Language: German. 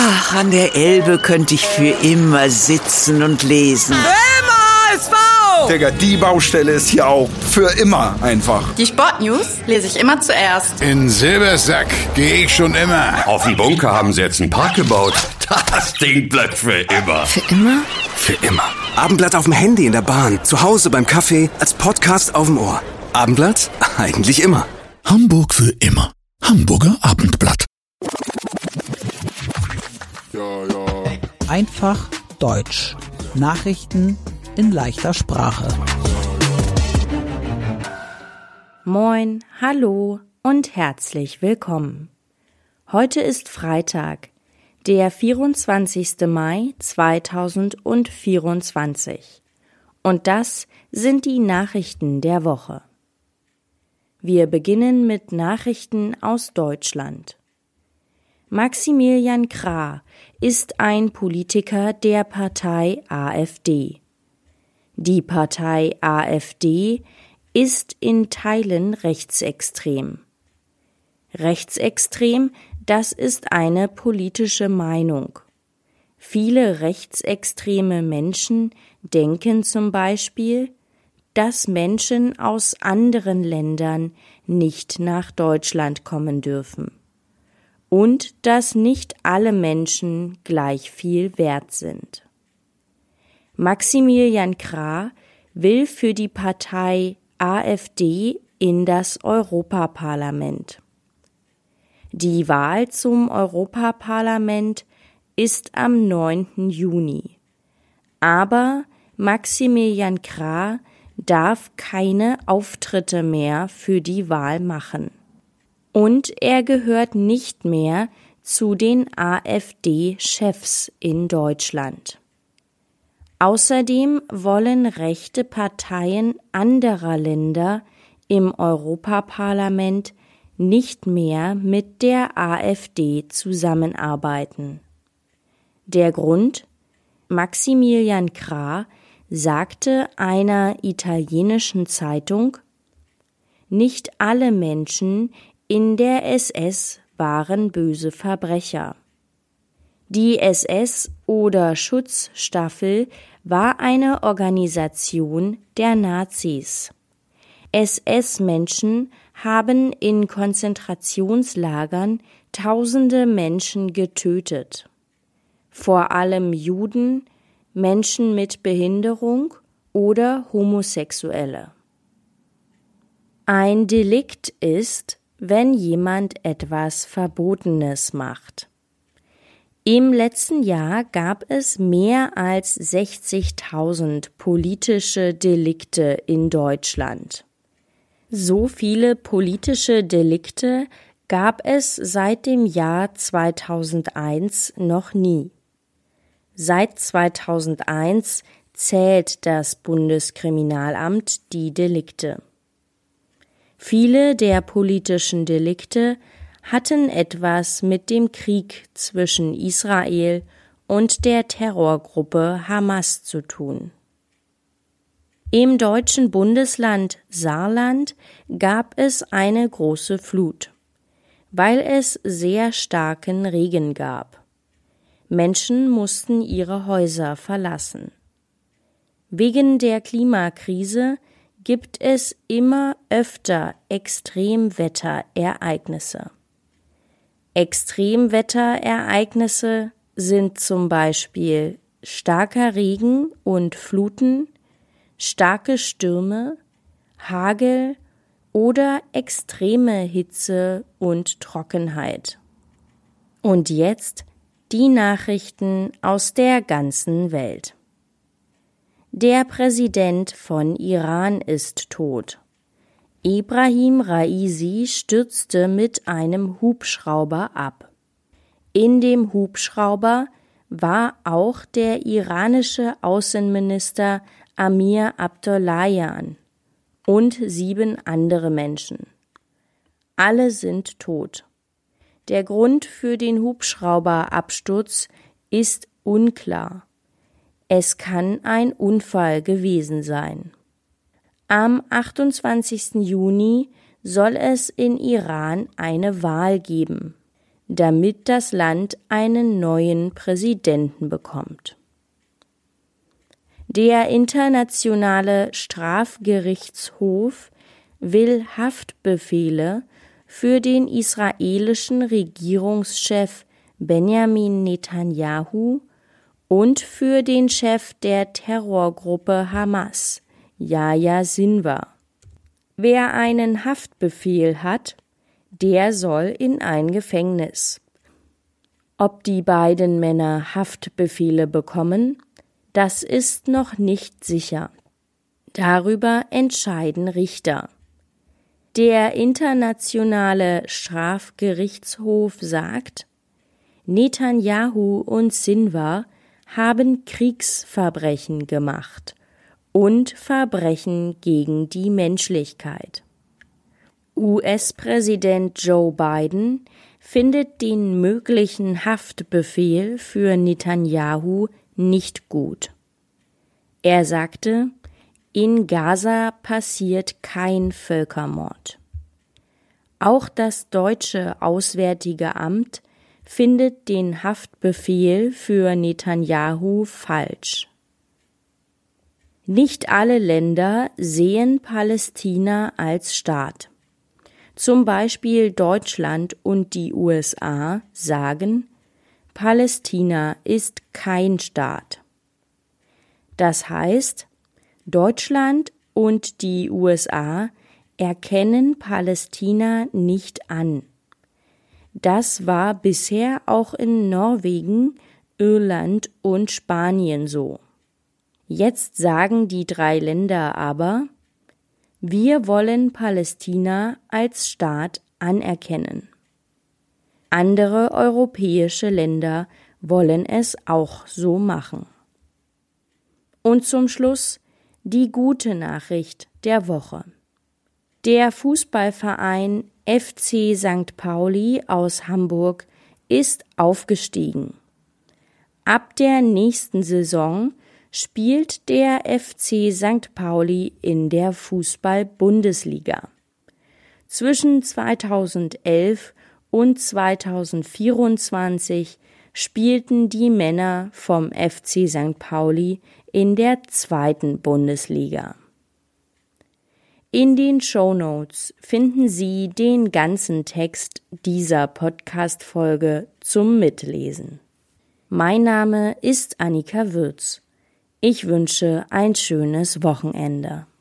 Ach, an der Elbe könnte ich für immer sitzen und lesen. Digga, die Baustelle ist hier auch für immer einfach. Die Sportnews lese ich immer zuerst. In Silbersack gehe ich schon immer. Auf dem Bunker haben sie jetzt einen Park gebaut. Das Ding bleibt für immer. Für immer? Für immer. Abendblatt auf dem Handy in der Bahn, zu Hause beim Kaffee, als Podcast auf dem Ohr. Abendblatt? Eigentlich immer. Hamburg für immer. Hamburger Abendblatt. Einfach Deutsch. Nachrichten in leichter Sprache. Moin, hallo und herzlich willkommen. Heute ist Freitag, der 24. Mai 2024. Und das sind die Nachrichten der Woche. Wir beginnen mit Nachrichten aus Deutschland. Maximilian Krah ist ein Politiker der Partei AfD. Die Partei AfD ist in Teilen rechtsextrem. Rechtsextrem, das ist eine politische Meinung. Viele rechtsextreme Menschen denken zum Beispiel, dass Menschen aus anderen Ländern nicht nach Deutschland kommen dürfen und dass nicht alle Menschen gleich viel wert sind. Maximilian Krah will für die Partei AfD in das Europaparlament. Die Wahl zum Europaparlament ist am 9. Juni. Aber Maximilian Krah darf keine Auftritte mehr für die Wahl machen. Und er gehört nicht mehr zu den AfD-Chefs in Deutschland. Außerdem wollen rechte Parteien anderer Länder im Europaparlament nicht mehr mit der AfD zusammenarbeiten. Der Grund? Maximilian Krah sagte einer italienischen Zeitung, nicht alle Menschen in der SS waren böse Verbrecher. Die SS oder Schutzstaffel war eine Organisation der Nazis. SS-Menschen haben in Konzentrationslagern tausende Menschen getötet. Vor allem Juden, Menschen mit Behinderung oder Homosexuelle. Ein Delikt ist, wenn jemand etwas Verbotenes macht. Im letzten Jahr gab es mehr als 60.000 politische Delikte in Deutschland. So viele politische Delikte gab es seit dem Jahr 2001 noch nie. Seit 2001 zählt das Bundeskriminalamt die Delikte. Viele der politischen Delikte hatten etwas mit dem Krieg zwischen Israel und der Terrorgruppe Hamas zu tun. Im deutschen Bundesland Saarland gab es eine große Flut, weil es sehr starken Regen gab. Menschen mussten ihre Häuser verlassen. Wegen der Klimakrise gibt es immer öfter Extremwetterereignisse. Extremwetterereignisse sind zum Beispiel starker Regen und Fluten, starke Stürme, Hagel oder extreme Hitze und Trockenheit. Und jetzt die Nachrichten aus der ganzen Welt. Der Präsident von Iran ist tot. Ebrahim Raisi stürzte mit einem Hubschrauber ab. In dem Hubschrauber war auch der iranische Außenminister Amir Abdollahian und 7 andere Menschen. Alle sind tot. Der Grund für den Hubschrauberabsturz ist unklar. Es kann ein Unfall gewesen sein. Am 28. Juni soll es in Iran eine Wahl geben. damit das Land einen neuen Präsidenten bekommt. Der Internationale Strafgerichtshof will Haftbefehle für den israelischen Regierungschef Benjamin Netanyahu und für den Chef der Terrorgruppe Hamas, Yahya Sinwar. Wer einen Haftbefehl hat, der soll in ein Gefängnis. Ob die beiden Männer Haftbefehle bekommen, das ist noch nicht sicher. Darüber entscheiden Richter. Der Internationale Strafgerichtshof sagt, Netanyahu und Sinwar haben Kriegsverbrechen gemacht und Verbrechen gegen die Menschlichkeit. US-Präsident Joe Biden findet den möglichen Haftbefehl für Netanyahu nicht gut. Er sagte, in Gaza passiert kein Völkermord. Auch das deutsche Auswärtige Amt findet den Haftbefehl für Netanyahu falsch. Nicht alle Länder sehen Palästina als Staat. Zum Beispiel Deutschland und die USA sagen, Palästina ist kein Staat. Das heißt, Deutschland und die USA erkennen Palästina nicht an. Das war bisher auch in Norwegen, Irland und Spanien so. Jetzt sagen die 3 Länder aber, wir wollen Palästina als Staat anerkennen. Andere europäische Länder wollen es auch so machen. Und zum Schluss die gute Nachricht der Woche. Der Fußballverein FC St. Pauli aus Hamburg ist aufgestiegen. Ab der nächsten Saison spielt der FC St. Pauli in der Fußball-Bundesliga. Zwischen 2011 und 2024 spielten die Männer vom FC St. Pauli in der 2. Bundesliga. In den Shownotes finden Sie den ganzen Text dieser Podcast-Folge zum Mitlesen. Mein Name ist Annika Würz. Ich wünsche ein schönes Wochenende.